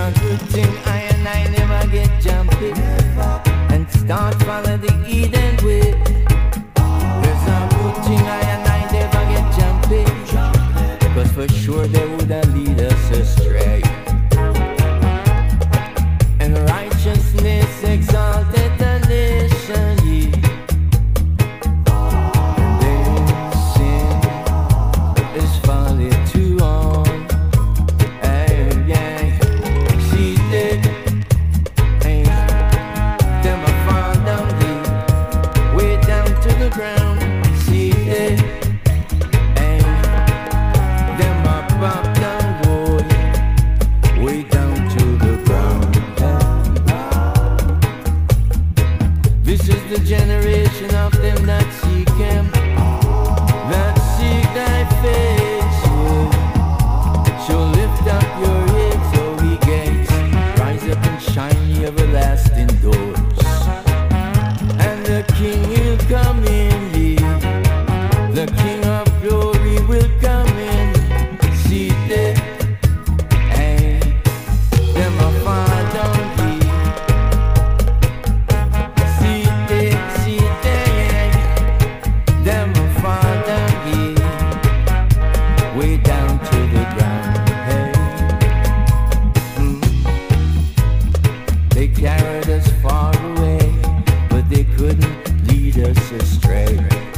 a good thing I never get jumpy and start follow the Eden way. There's a good thing I never get jumpy, cause for sure they would lead us astray. And righteousness exalted the nation, yeah. And then sin is folly too on. Hey, yeah. See that, hey, them a fall down deep, way down to the ground. See that, hey, them a pop down, boy, way down to the ground. This is the generation of them that seek him, that seek thy face, yeah. So lift up your heads, O ye gates, rise up and shine ye everlasting doors. And the King will come in, ye, the King of glory will come in. See that, hey, them a fall down deep. See that, them a fall down deep, way down to the ground. Hey, they carried us far away, but they couldn't lead us astray.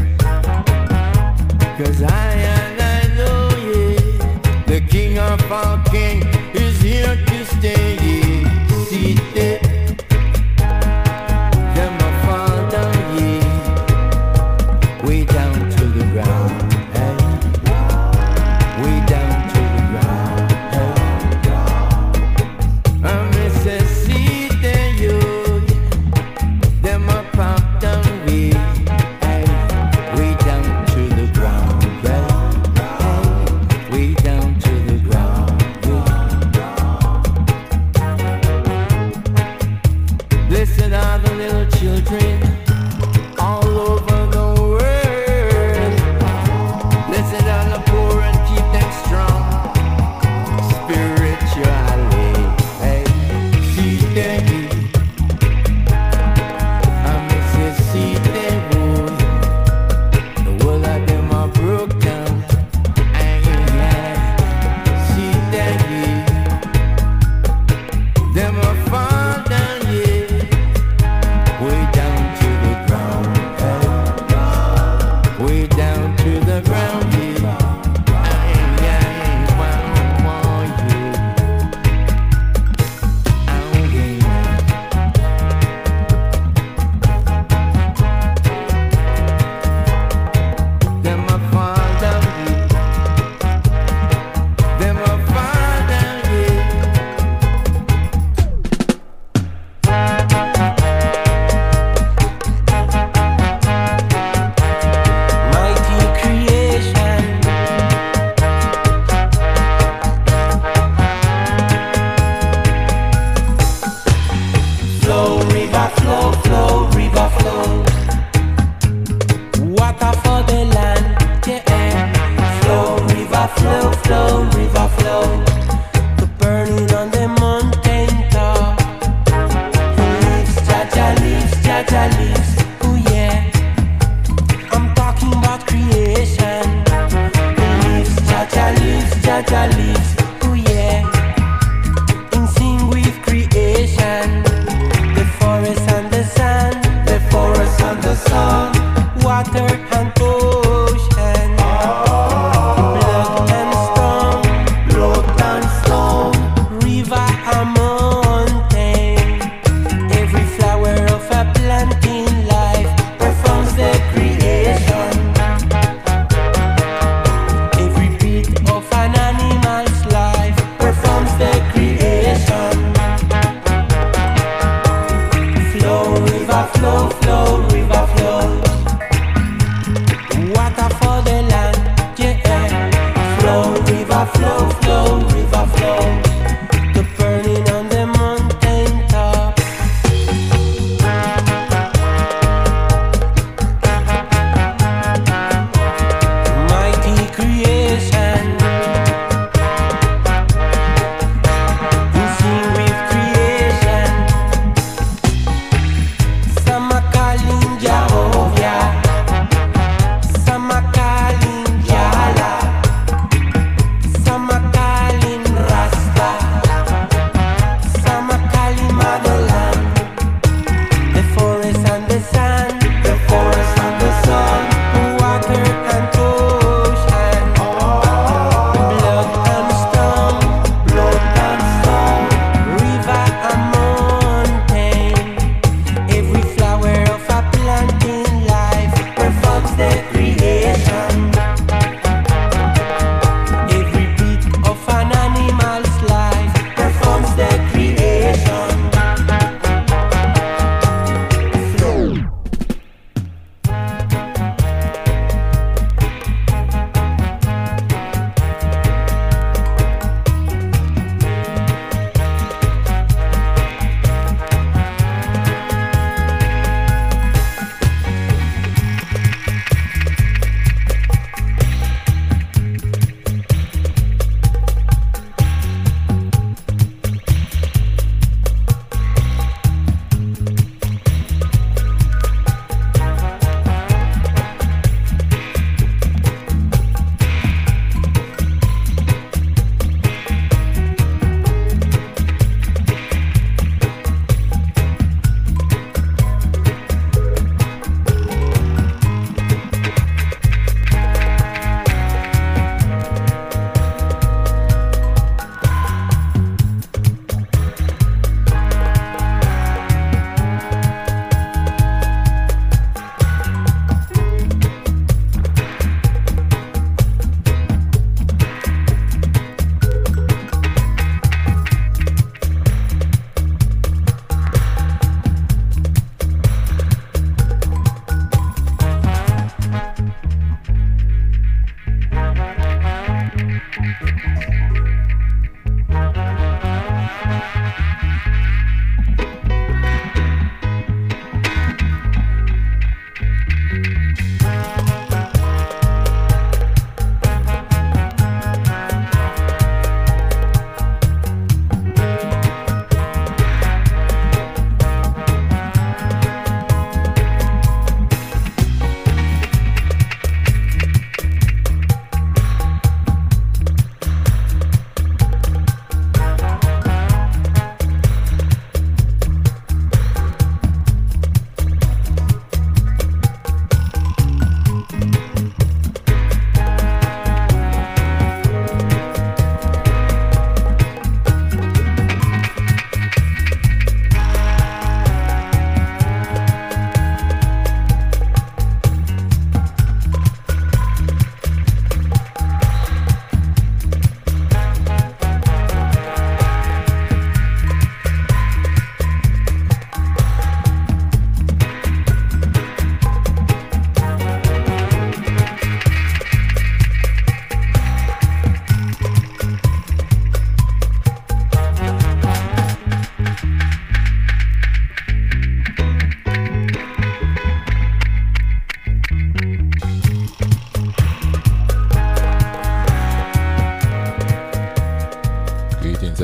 Cause I know, yeah, the King of all kings is here to stay. Yeah. See that, them a fall down, yeah, way down to the ground. Hey, way down to the ground. Hey, and me say, see that, yo, them a pop down, way, hey, way down to the ground. Hey, way down to the ground. Yeah. Blessed are the little children all over the world. Blessed are the poor and keep them strong spiritually. Hey, see them, I miss you, see them, boy. The whole of them are broke down. Yeah. See them, them are fall down, yeah, way down to the ground. Hey, way down to the ground, yeah. Them a fall down, yeah. Them a fall down, yeah. Mighty creation, flow, river, flow, flow, river, flow. Water for the land, yeah. Flow, river, flow, flow, river, flow. The burning on the mountain top. Leaves, Jaja leaves, oh yeah. I'm talking about creation. Leaves, Jaja leaves, oh yeah. In sync with creation, the forest and the sun.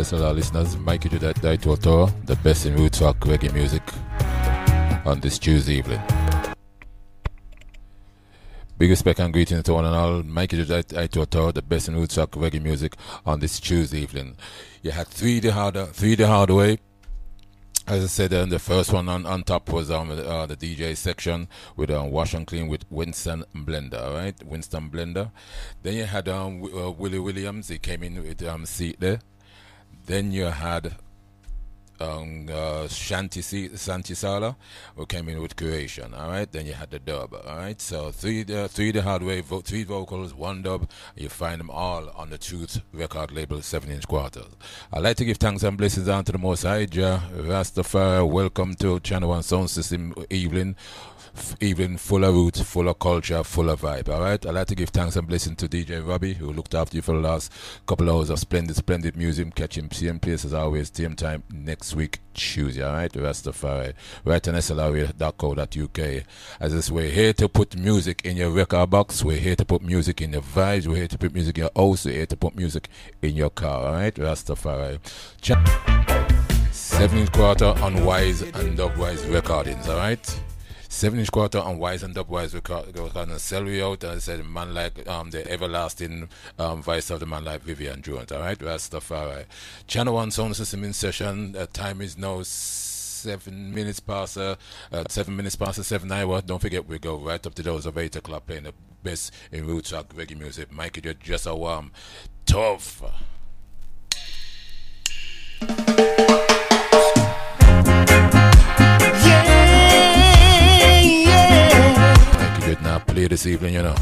SLR listeners, Mikey Judai Toto, the best in roots rock reggae music on this Tuesday evening. Big respect and greetings to one and all. Mikey Judai Toto, the best in roots rock reggae music on this Tuesday evening. You had three the hard way. As I said, the first one on top was the DJ section with Wash and Clean with Winston Blender, right? Winston Blender. Then you had Willie Williams. He came in with Seat there. Then you had Shanti Sala, who came in with Creation, all right? Then you had the dub, all right? So three the hard way, three vocals, one dub. You find them all on the Truth record label, 7-inch quarters. I'd like to give thanks and blessings unto the Most High Jah Rastafari. Welcome to Channel 1 Sound System evening full of roots, full of culture, full of vibe, alright? I'd like to give thanks and blessings to DJ Robbie, who looked after you for the last couple hours of splendid music. Catch him same place as always, same time next week, Tuesday, alright? Rastafari, right on slr.co.uk. As this, we're here to put music in your record box, we're here to put music in your vibes, we're here to put music in your house, we're here to put music in your car, alright? Rastafari. 7-inch quarter on Wise and Dubwise recordings, alright? 7-inch quarter on Wise and Dubwise recording Celery out, and I said man like the everlasting voice of the man like Vivian Jones, alright? Rastafari. Channel 1 Sound System in session. Time is now 7 minutes past 7 hours. Don't forget, we go right up to those of 8 o'clock playing the best in roots rock reggae music. Mikey, you're just a warm, tough. Now play this evening, you know.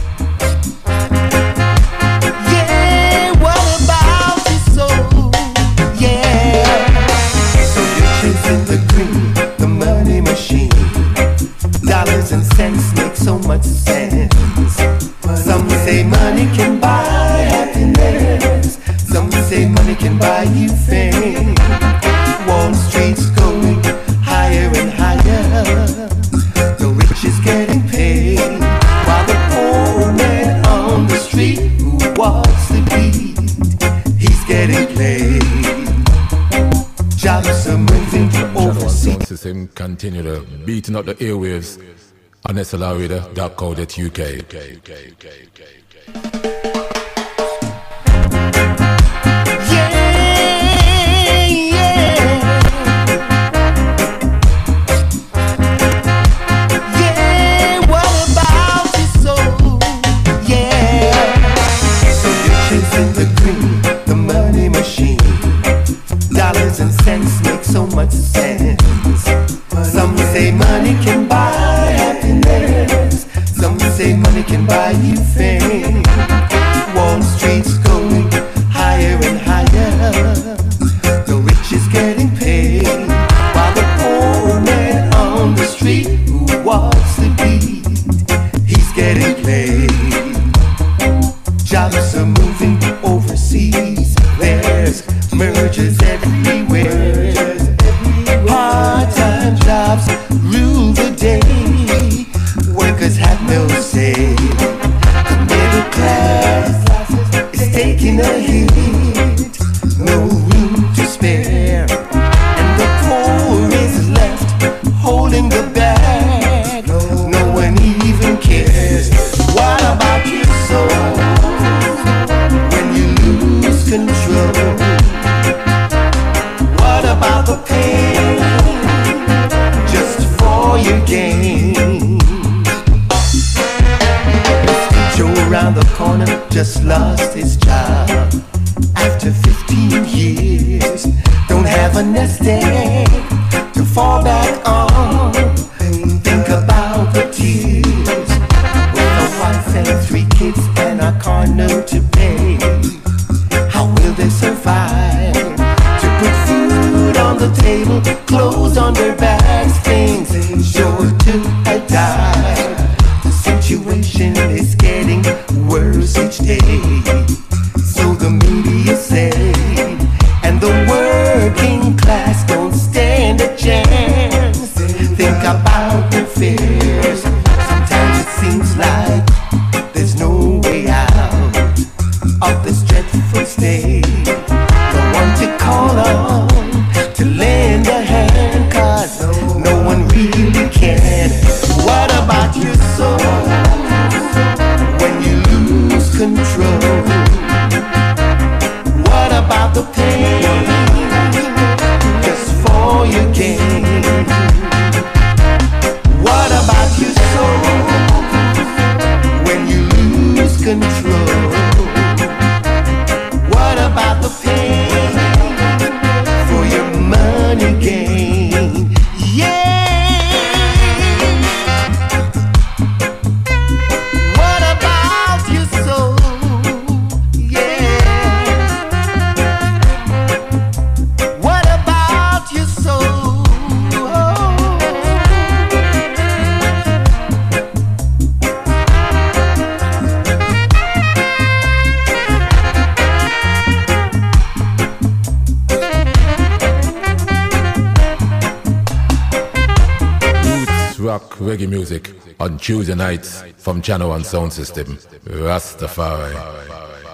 Yeah, what about your soul? Yeah. So you're chasing the green, the money machine. Dollars and cents make so much sense. Some say money can buy happiness. Some say money can buy you fame. Wall Street's going higher and higher. The rich is getting paid, while the poor man on the street who walks the beat, he's getting played. Jobs are moving to overseas. System continue to beating up the airwaves on slr.co.uk. Dollars and cents make so much sense. Some say money can buy happiness. Some say money can buy you fame. Wall Street's going higher and higher. The rich is getting paid, while the poor man on the street who walks the beat, he's getting played. Jobs are moving overseas. There's mergers everywhere. Part-time jobs rule the day. Workers have no say. The middle class is taking a hit. No room to spare. And the poor is left holding the bag. No one even cares. What about your soul when you lose control? What about the pain just for your gain? Mr. Joe around the corner just lost his job after 15 years. Don't have a nest egg to fall back on. Think about the tears with a wife and 3 kids and a car note to pay. How will they survive? To put food on the table, clothes on their backs, things sure to die. The situation is getting worse each day. So the media say, and the working class don't stand a chance. Think about their fears. Sometimes it seems like there's no way out of this dreadful state. No one to call rock reggae music on Tuesday nights from Channel One Sound System. Rastafari.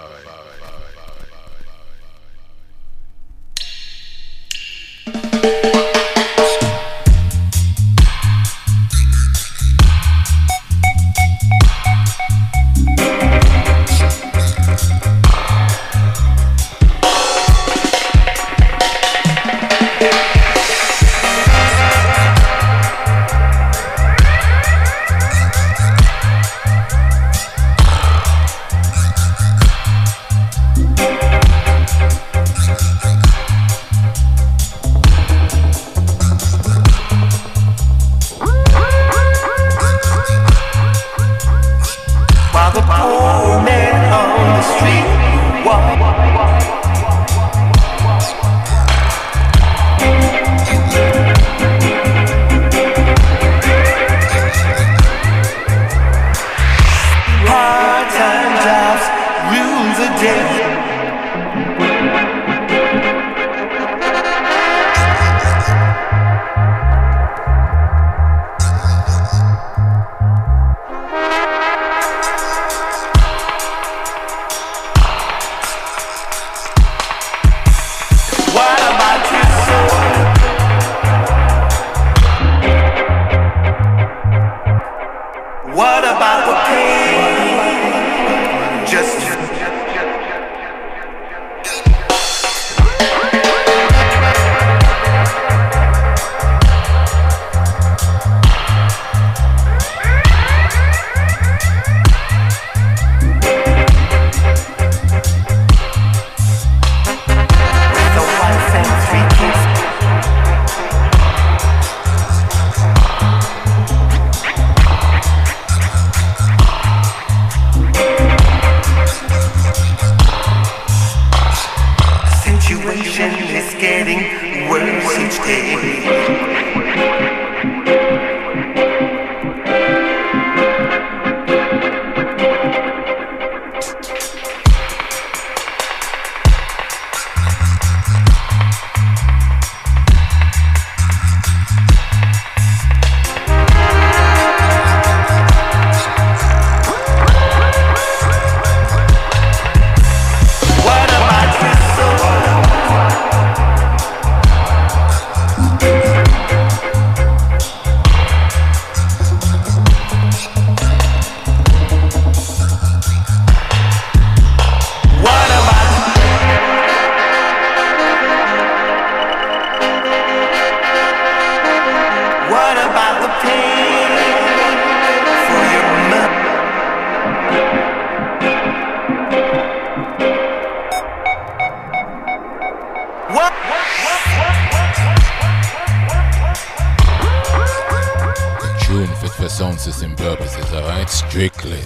Strictly.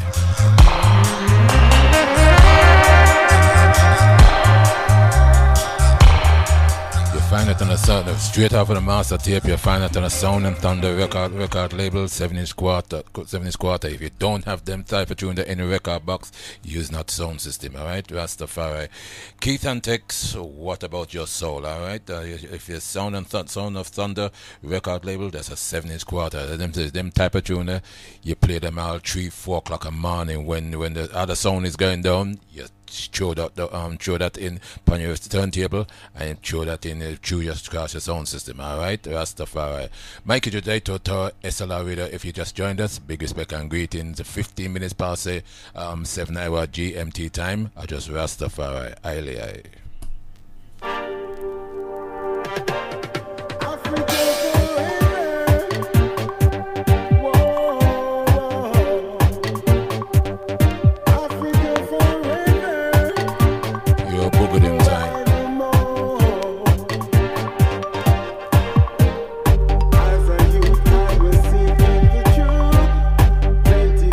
Find it on the sound, straight off of the master tape. You find it on the Sound and Thunder record label, 7-inch quarter. If you don't have them type of tune in any record box, use not Sound System. All right, Rastafari. Keith and Tex, what about your soul? All right, if you Sound of Thunder record label, that's a 7-inch quarter. Them type of tune, you play them all 3-4 o'clock in the morning when the other sound is going down. You throw that in on your turntable and throw that in through your sound system. Alright, Rastafari. Mikey Judai Toto SLR Radio. If you just joined us, big respect and greetings. 15 minutes past 7 hour GMT time. I just Rastafari. Aye.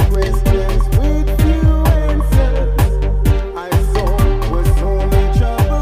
Trouble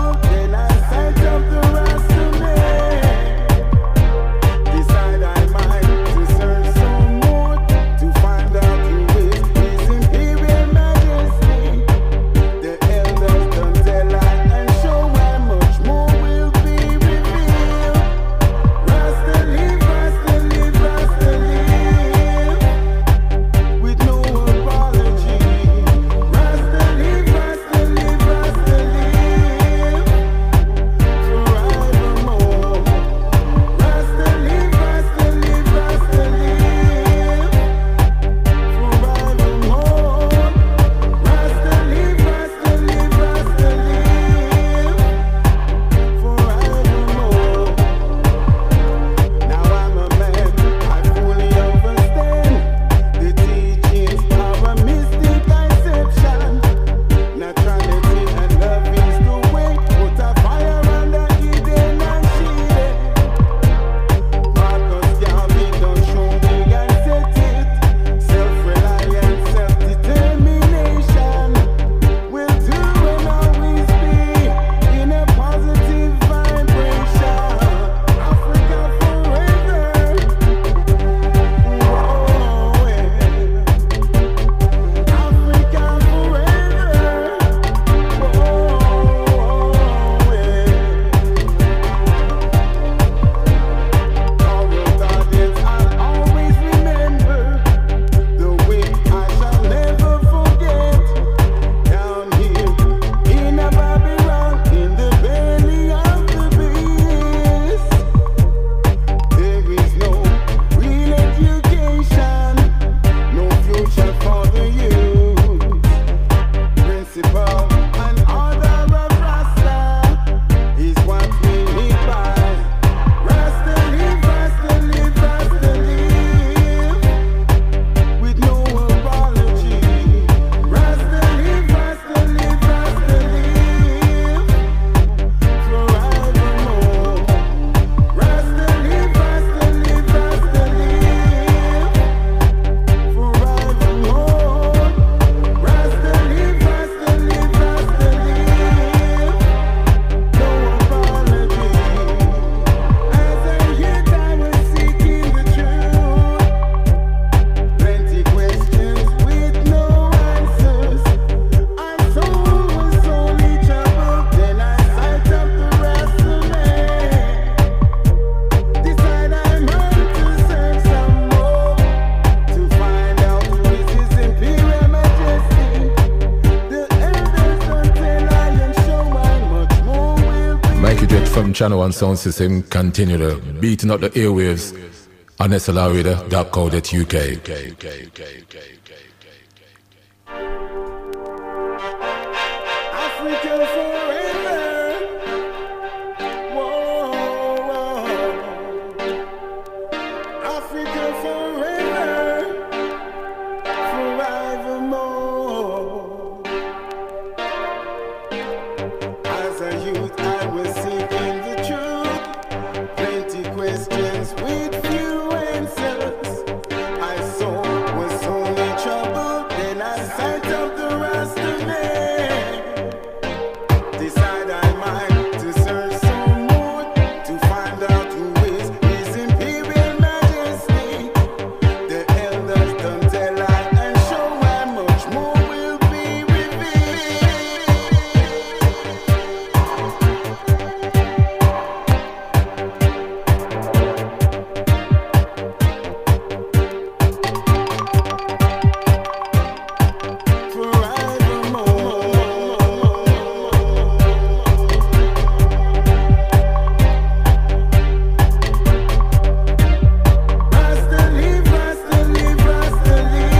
from Channel 1 Sound System continue to beating up the airwaves on slrradio.co.uk. Africa forever. Whoa, whoa. Africa forever. Forevermore. As a youth, I was seeking the truth. Plenty questions with few answers. I saw was only trouble. Then I sight up the Rasta man. Decide I might to search some more to find out who is His Imperial Majesty. The elders don't tell I and show how much more will be revealed. Rasta live, Rasta live, Rasta live.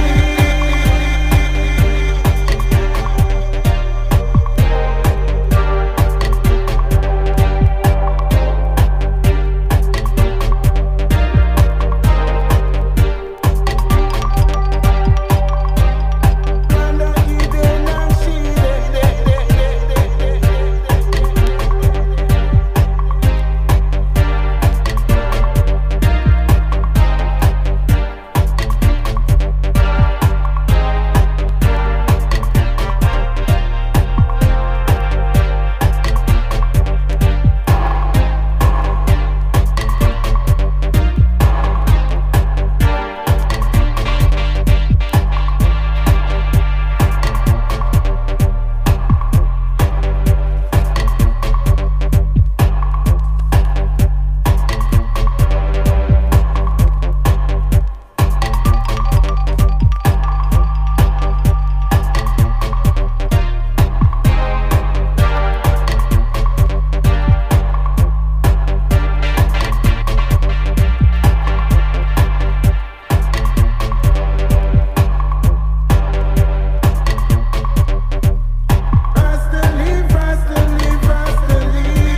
Randa Eden and Rasta live, Rasta live, Rasta live.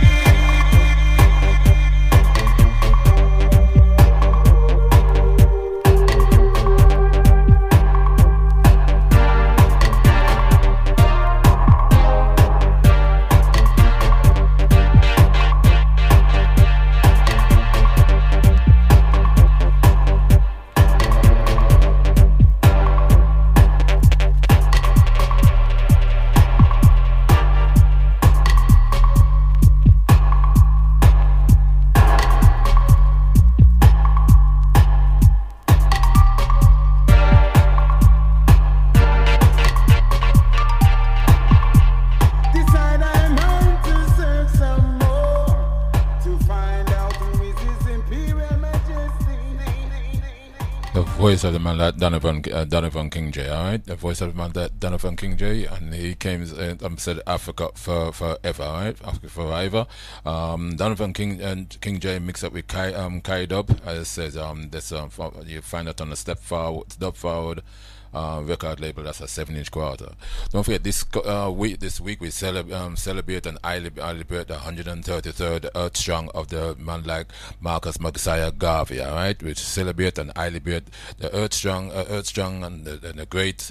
Decide I'm on to search some more to find out who is His Imperial Majesty. The voice of the man like Donovan King J, alright? The voice of the man like Donovan King J, and he came said Africa forever, alright? Africa forever. Donovan King J mixed up with Kai Dub, as it says, that's you find it on the Step Forward record label. That's a 7-inch quarter. Don't forget this week we celebrate and I liberate the 133rd Earth Strong of the man like Marcus Messiah Garvey, alright, which celebrate and I liberate the Earth Strong and the great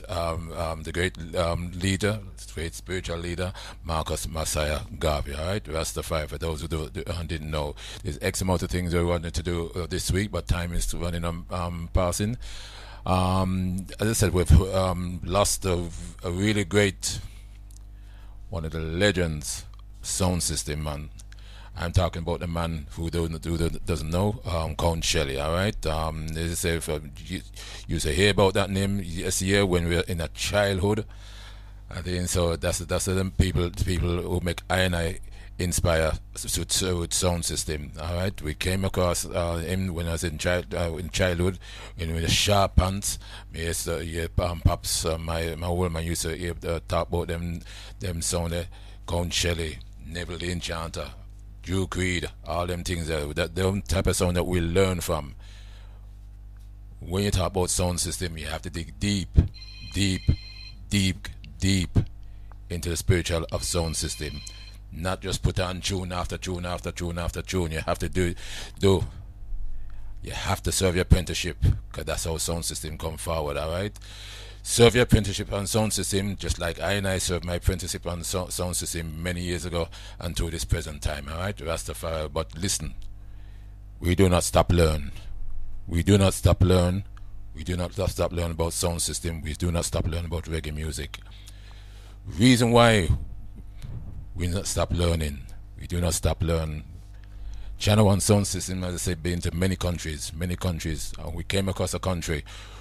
leader, great spiritual leader Marcus Messiah Garvey, alright. Rastafari, for those who didn't know, there's X amount of things we wanted to do this week, but time is running passing. As I said, we've lost a really great, one of the legends sound system, man. I'm talking about the man who doesn't know, Count Shelley, alright? They say, if you used to hear about that name yesteryear when we were in a childhood. I think so. That's the people who make I inspire with sound system. All right, we came across him when I was in childhood, with the sharp pants. Pops, my old man used to talk about them sound. Count Shelley, Neville the Enchanter, Drew Creed, all them things that them type of sound that we learn from. When you talk about sound system, you have to dig deep into the spiritual of sound system. Not just put on tune after tune after tune after tune. You have to do. You have to serve your apprenticeship, because that's how sound system come forward, alright? Serve your apprenticeship on sound system, just like I served my apprenticeship on sound system many years ago until this present time, alright? Rastafari. But listen, we do not stop learn. We do not stop learn. We do not stop learn about sound system. We do not stop learn about reggae music. Reason why we not stop learning. We do not stop learn. Channel One sound system, as I said, been to many countries, and we came across a country,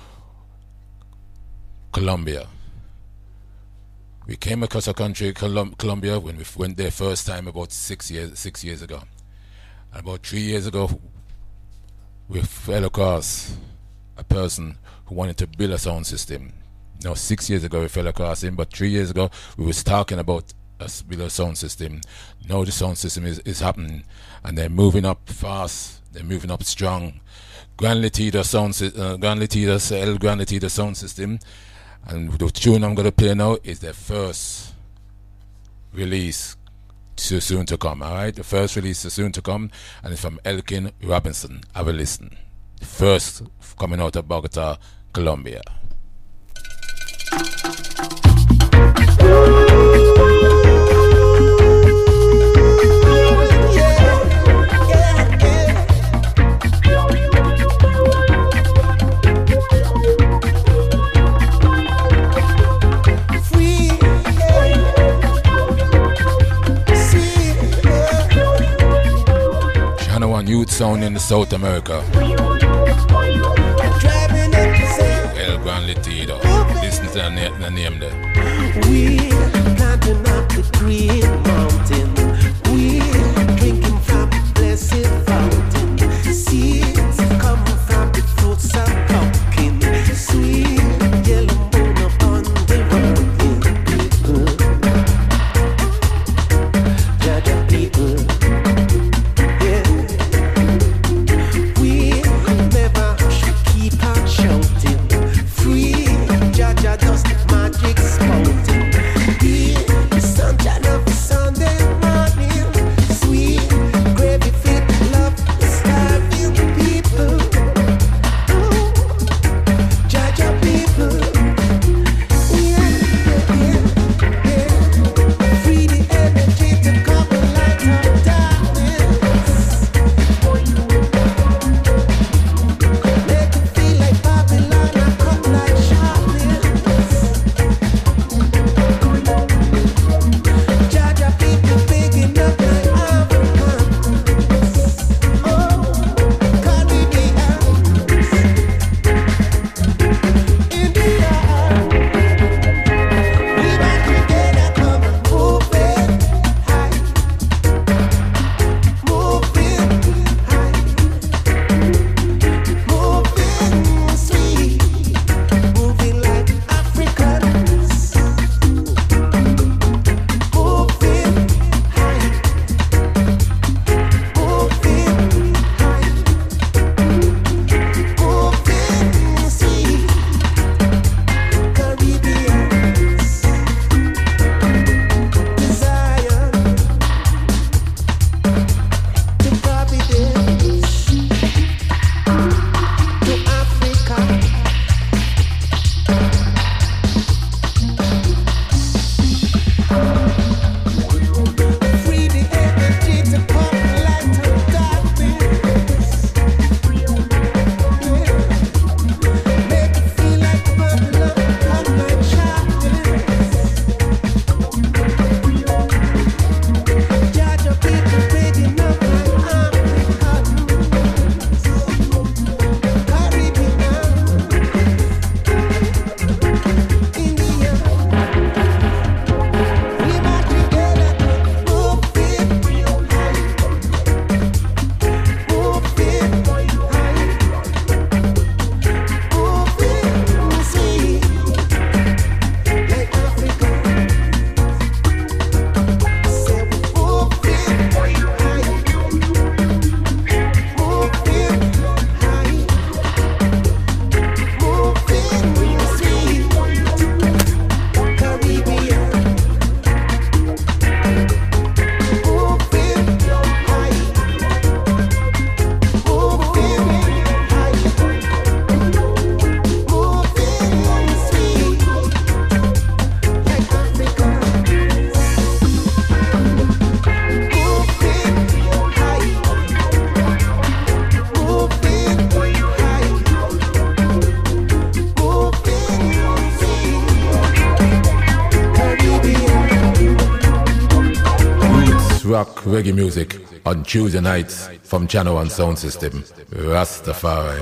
Colombia. We came across a country, Colombia, when we went there first time about 6 years ago. And about 3 years ago, we fell across a person who wanted to build a sound system. Now, 6 years ago we fell across him, but 3 years ago we was talking about build a sound system. Now the sound system is happening, and they're moving up fast. They're moving up strong. Grand Letido El Grand Letido sound system, and the tune I'm gonna play now is their first release, too soon to come. All right, the first release is soon to come, and it's from Elkin Robinson. Have a listen. The first coming out of Bogota, Colombia. Youth sound in South America. El Gran Letido. Listen to the name there. We're climbing up the green mountain. We're drinking from the blessed fountain. Seeds come from the fruits of pumpkin. Sweet yellow moon upon the rolling people. Jaja people. Sunshine of Sunday morning, sweet gravy fit love. reggae music on Tuesday nights from Channel One Sound System. Rastafari.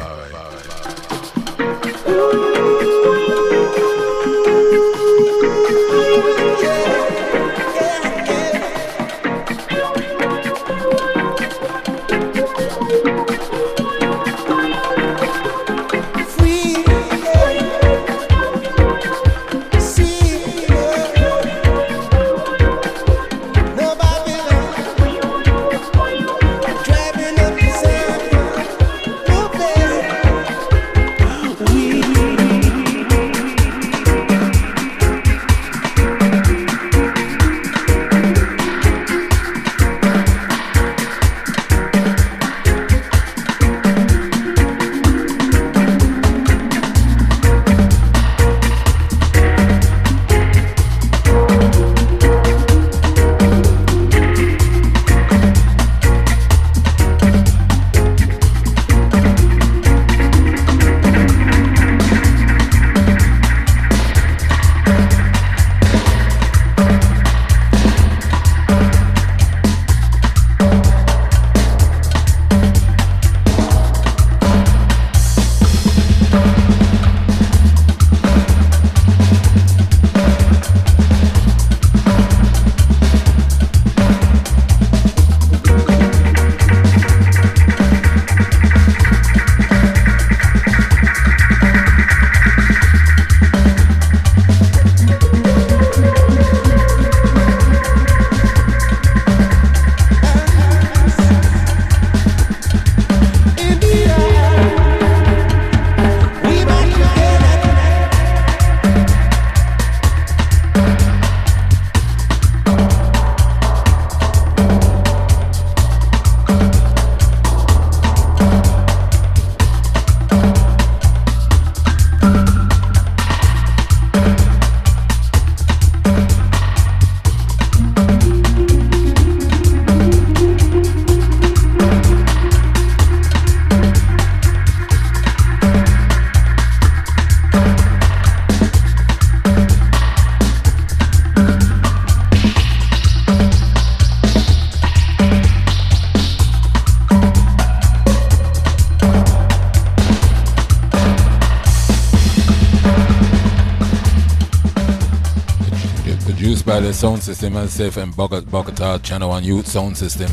By the sound system and safe and Bogota Channel One Youth sound system.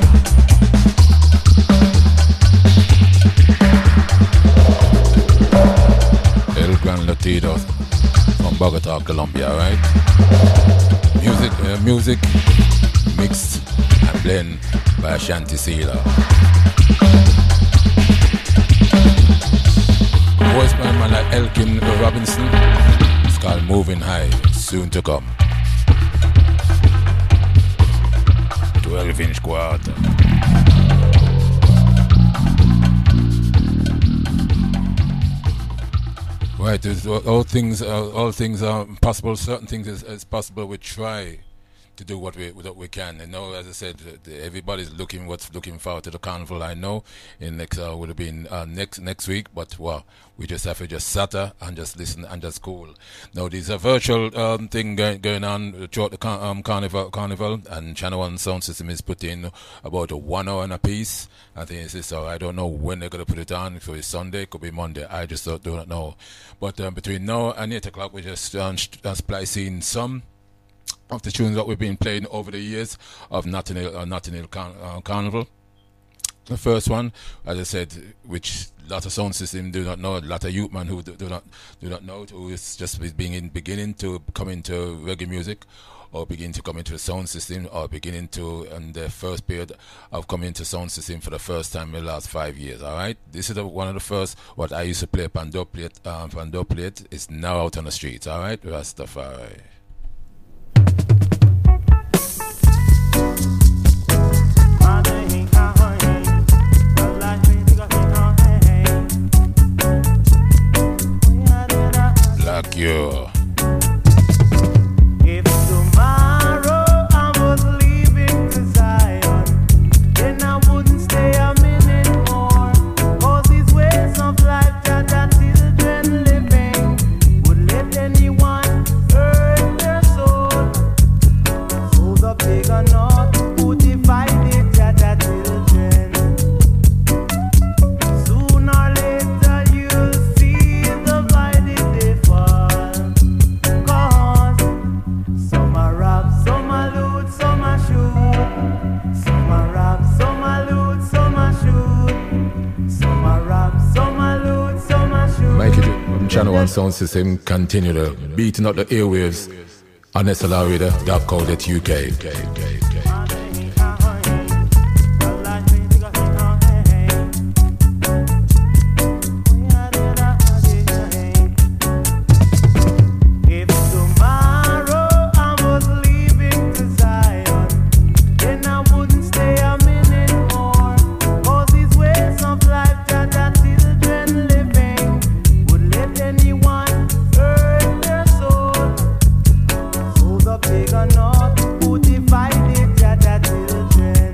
El Gran Latido from Bogota, Colombia, right? Music mixed and blend by Ashanti Sealer. Voice by a man like Elkin Robinson. It's called Moving High, soon to come. 12-inch. Right, all things are possible. Certain things is possible. We try to do what we can. And now, as I said, everybody's looking forward to the carnival. I know in next would have been next week, but well, we just have to just sat and just listen and just cool. Now there's a virtual thing going on throughout the carnival, and Channel One Sound System is putting about 1 hour and a piece. I think it's so. I don't know when they're gonna put it on. So it's Sunday, could be Monday. I just do not know. But between now and 8 o'clock, we just splicing some of the tunes that we've been playing over the years of Notting Hill Carnival. The first one, as I said, which a lot of sound system do not know, a lot of youth man who do not know, who is just beginning to come into reggae music, or begin to come into the sound system, or beginning to in the first period of coming into sound system for the first time in the last 5 years. All right, this is one of the first. What I used to play Pando Plate is now out on the streets. All right, Rastafari. Black you. If tomorrow I was leaving to Zion, then I wouldn't stay a minute more. 'Cause these ways of life that our children living would let anyone hurt Channel 1 sound system continue to beating up the airwaves on slradio.co.uk. Big or not, who divided the children?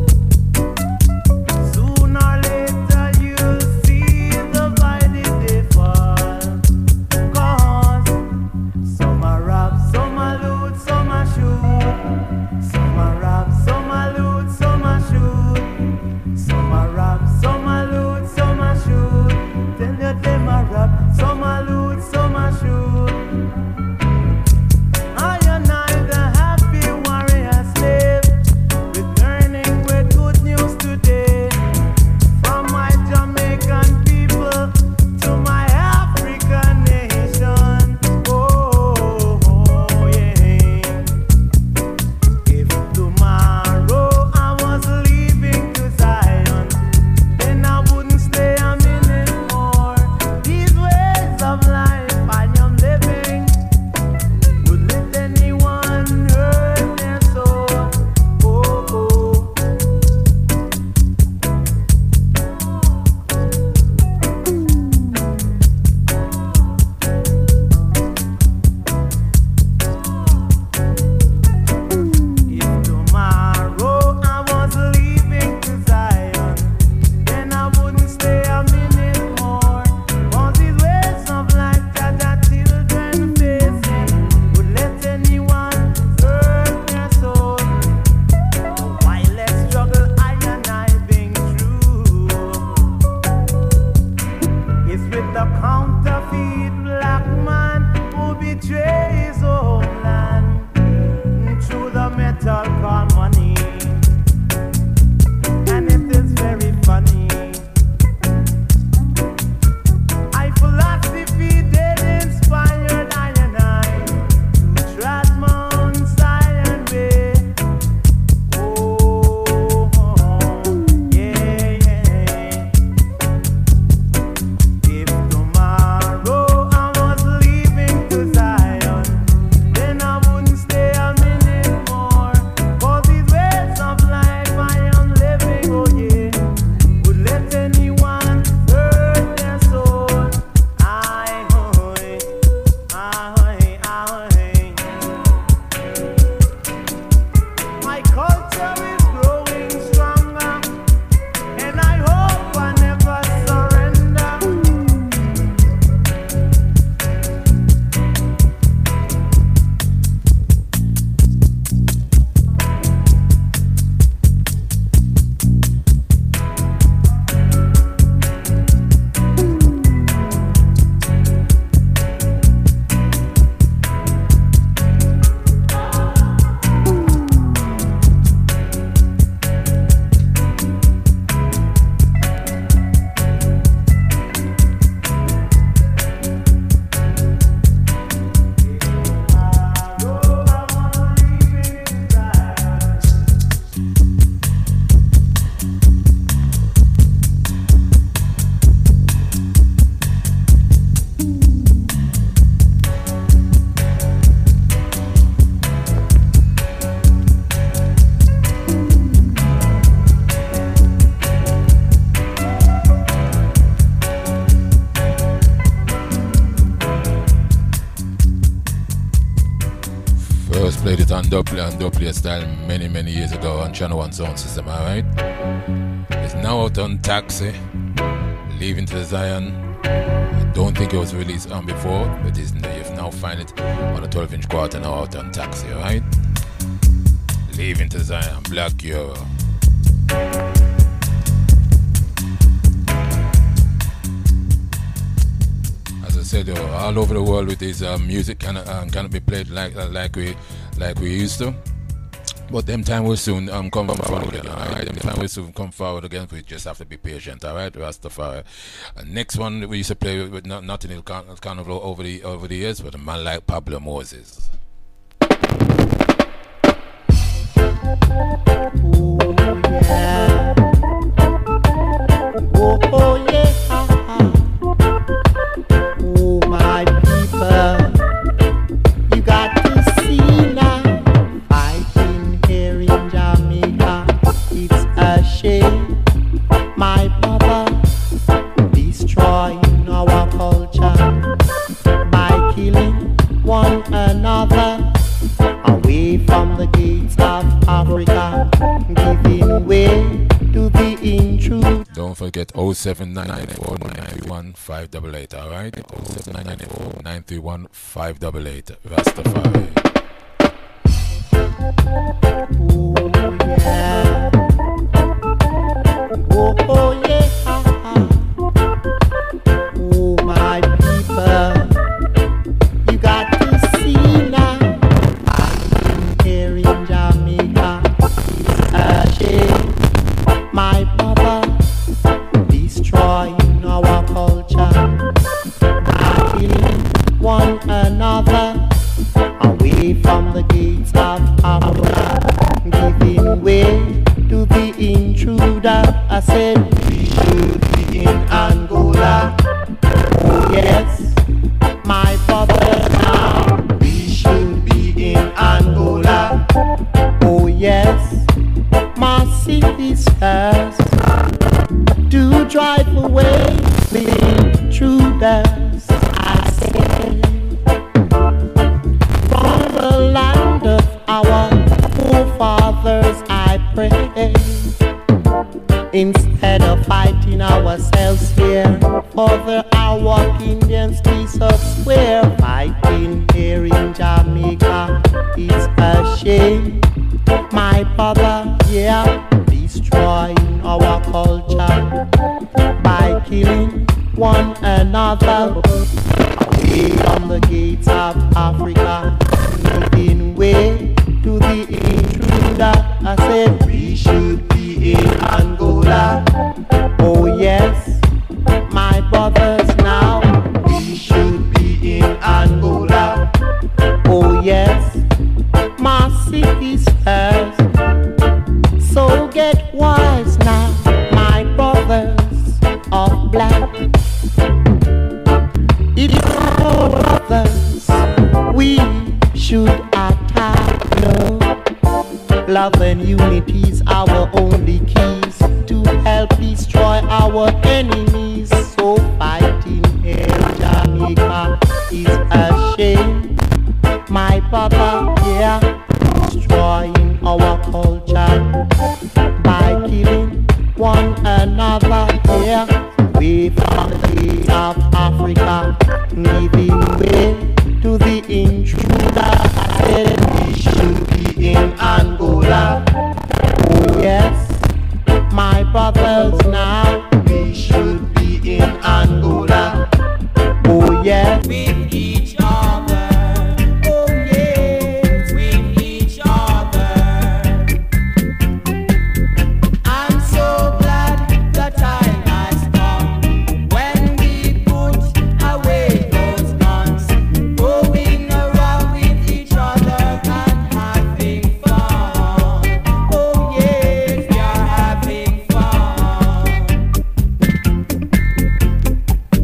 played it on dubplate style many years ago on Channel 1 sound system, alright? It's now out on Taxi, Leaving to the Zion. I don't think it was released on before, but you've now find it on a 12-inch quarter now out on Taxi, alright? Leaving to the Zion, Black Euro. As I said, all over the world with this music cannot be played like we used to. But them time will soon come forward again, alright? Them time will soon come forward again. We just have to be patient, alright? Rastafari. Next one we used to play with Notting Hill Carnival over the years, but a man like Pablo Moses. Oh yeah. Oh yeah. Oh my people, you got to see now. Fighting here in Jamaica, it's a shame. My brother, destroying our culture by killing one another. Away from the gates of Africa, giving way to the intruder. Don't forget 07994931588, alright? 07994931588. Rastafari. Oh yeah. Oh yeah. Oh my people, you got to see now. Here in Jamaica, it's a shame. My brother, destroying our culture by killing one another. Away from the gates of Africa, giving way to the intruder. I said we should be in Angola. Oh yes, my brother, now we should be in Angola. Oh yes, my city's first to drive away the intruders. I say from the land of our forefathers, I pray. Instead of fighting ourselves here, for our Indians, Jesus swear. Fighting here in Jamaica, it's a shame. My brother, yeah, destroying our culture by killing one another. Away from the gates of Africa, giving way to the intruder. I said we should be in Angola. Oh yes, my brothers, now we should be in Angola. Oh yes, my city's first. So get wise now, my brothers of black. It is our brothers we should attack. No, love and unity is our only keys to help destroy our enemies. So fighting here in Jamaica is a shame. My brother, yeah, destroying our culture by killing one another. Yeah, way from the gate of Africa, giving way to the intruder. I said we should be in Angola. Oh yes, my brothers, now we should be in Angola. Oh yes, with each other. Oh yes, with each other. I'm so glad the time has come when we put away those guns, going around with each other and having fun. Oh yes, we are having fun.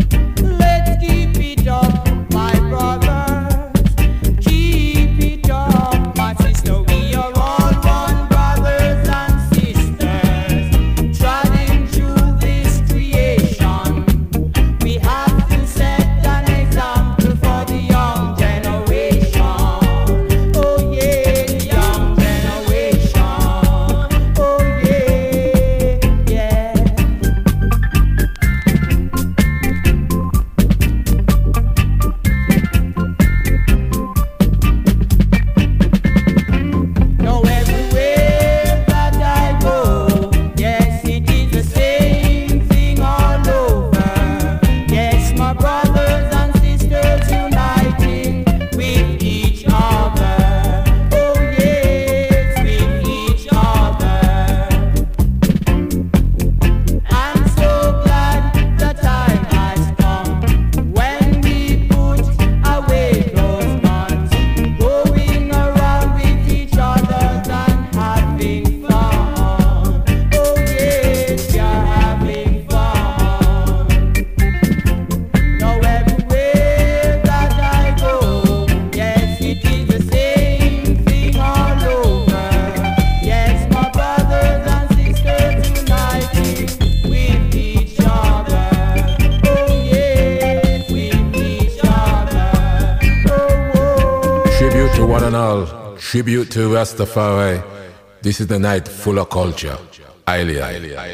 and all, tribute to Rastafari. This is the night full of culture. Ilya.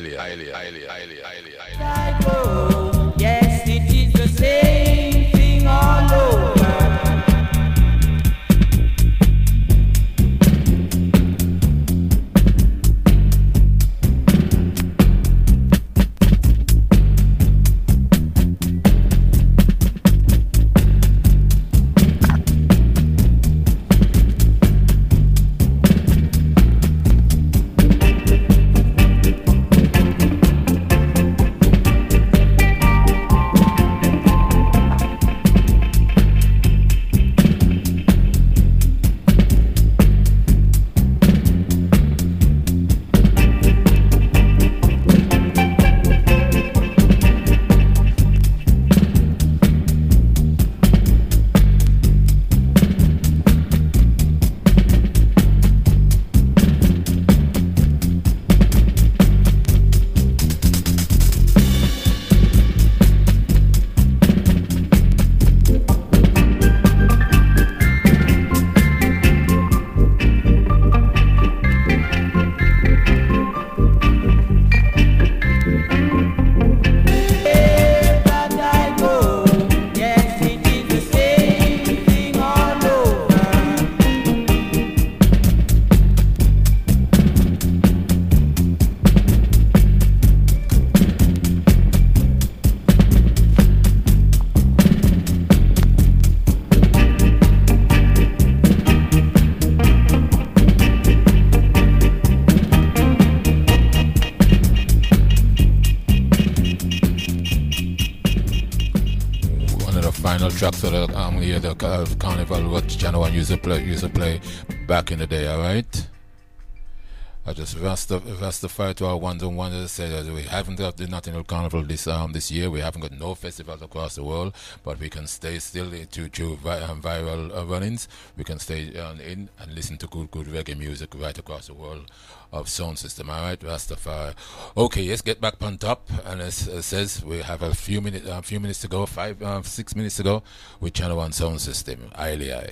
Yes, it is the same thing all over. Tracks of the Carnival what Channel 1 used to play back in the day, alright? I just Rastafari to our ones and ones that say that we haven't got the National Carnival this year. We haven't got no festivals across the world, but we can stay still to viral runnings. We can stay in and listen to good reggae music right across the world of sound system. All right, Rastafari. Okay, let's get back on top. And as it says, we have a few minutes to go, 6 minutes to go with Channel 1 sound system. Ilya.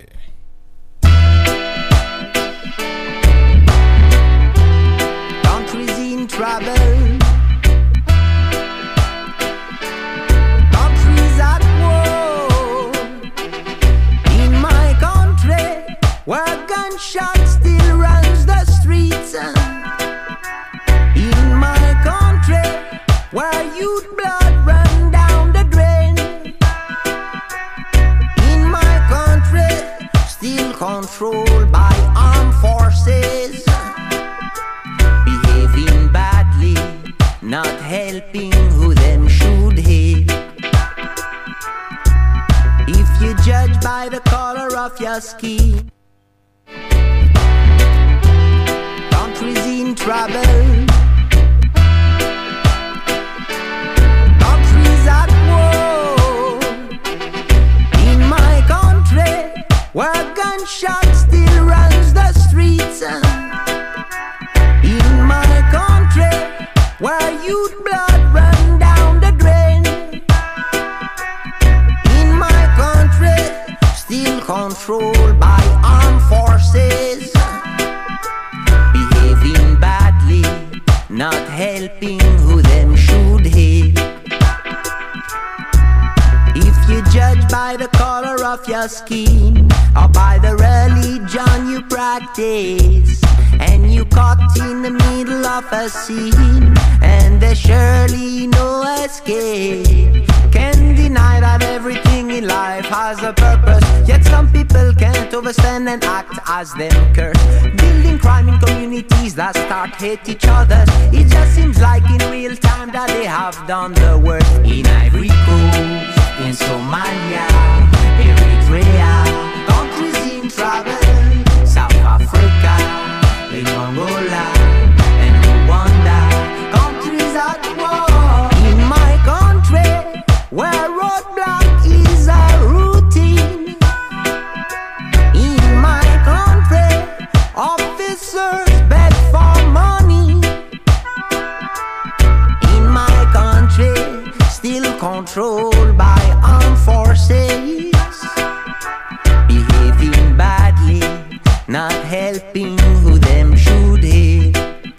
Countries in trouble, countries at war. In my country, where gunshots still runs the streets. In my country, where youth blood run down the drain. In my country, still controlled by armed forces. Behaving badly, not helping who them should help. If you judge by the color of your skin, countries in trouble, countries at war. In my country, where gunshots still runs the streets. In my country, where youth blood run down the drain. In my country, still controlled by armed forces. Behaving badly, not helping who them should help. If you judge by the color of your skin, or by the religion you practice, and you caught in the middle of a scene, and there's surely no escape. Can't deny that everything in life has a purpose, yet some people can't overstand and act as them curse. Building crime in communities that start hate each other. It just seems like in real time that they have done the worst. In Ivory Coast, in Somalia, Eritrea, countries in trouble, South Africa, in Angola and Rwanda, countries at war. In my country, where roadblock is a routine. In my country, officers beg for money. In my country, still controlled by armed forces. Behaving badly, not helping who them should help.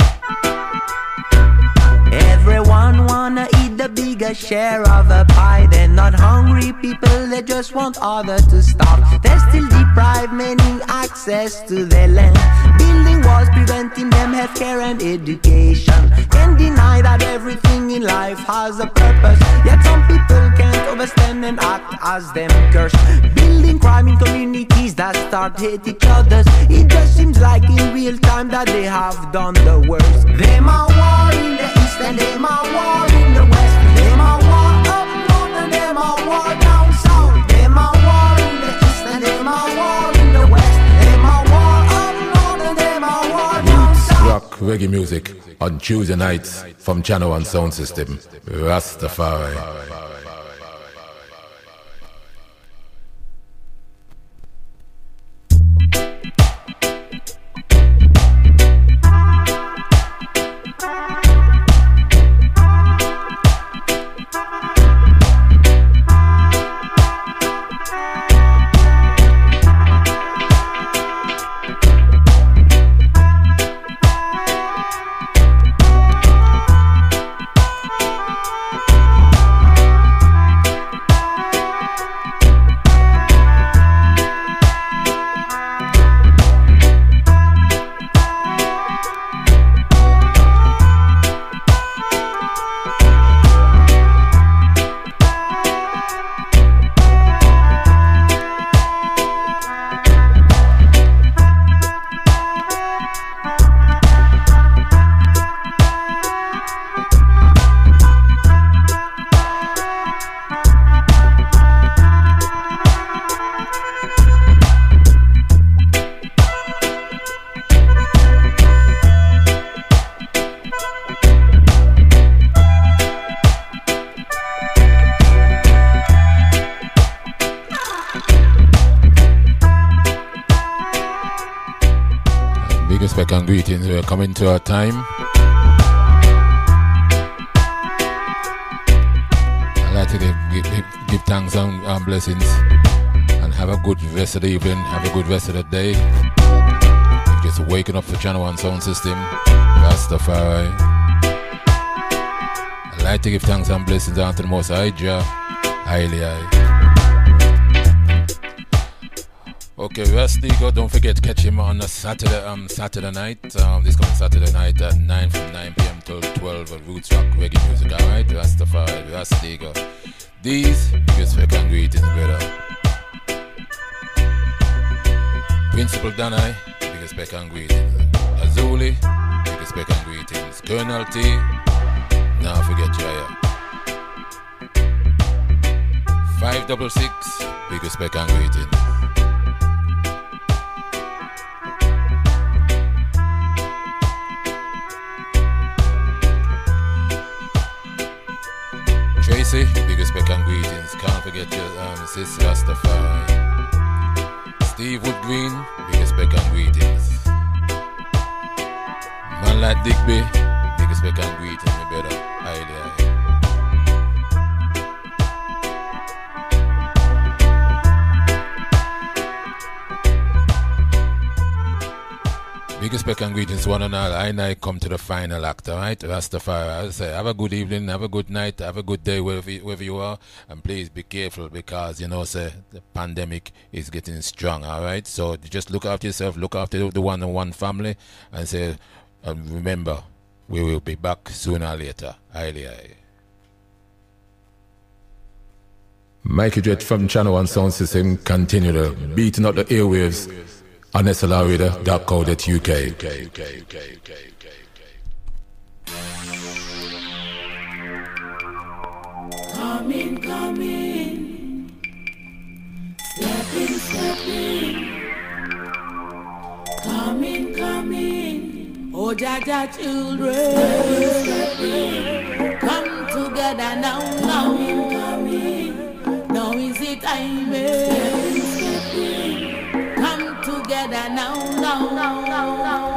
Everyone wanna eat the bigger share of a pie. They're not hungry people, they just want others to starve. They still deprive many access to their land. Building walls preventing them healthcare and education. Can't deny that everything in life has a purpose. Yet some people can't understand and act as them curse. Building crime in communities that start hate each others. It just seems like in real time that they have done the worst. Them are war in the east and them are war in the west. Them are war up north and them are war down south. Them are war in the east and them are war in the west. Them are war up north and them are war down south. Rock reggae music on Tuesday nights from Channel One Sound System. Rastafari. Respect and greetings. We're coming to our time. I'd like to give thanks and blessings and have a good rest of the evening, have a good rest of the day. You're just waking up for Channel One Sound System. Rastafari. I'd like to give thanks and blessings unto the Most High Jah, highly high. Okay, Rustigo, don't forget to catch him on a Saturday night. This coming Saturday night at 9 from 9 p.m. till 12 at Roots Rock Reggae Music. Alright, Rastafari, Rustigo. These, biggest respect and greetings, brother. Principal Danai, biggest respect and greetings. Azuli, biggest respect and greetings. Colonel T, now forget Jaya. 566, biggest respect and greetings. Tracy, big respect and greetings. Can't forget your sis Rastafari. Steve Wood Green, big respect and greetings. Man like Digby, big respect and greetings, my brother. Highly, highly. Big respect and greetings, one and all. I come to the final act, alright? Rastafari, I say, have a good evening, have a good night, have a good day wherever you are, and please be careful because, you know, say, the pandemic is getting strong, alright? So just look after yourself, look after the one-on-one family, and say, remember, we will be back sooner or later. Highly, highly. Mikey Jet from Channel One Sound System continue to beating up the airwaves on slradio.co.uk. Come in, step in, come in, oh Jaja children, step in, come together now, come in, now is the time, step in, come together now.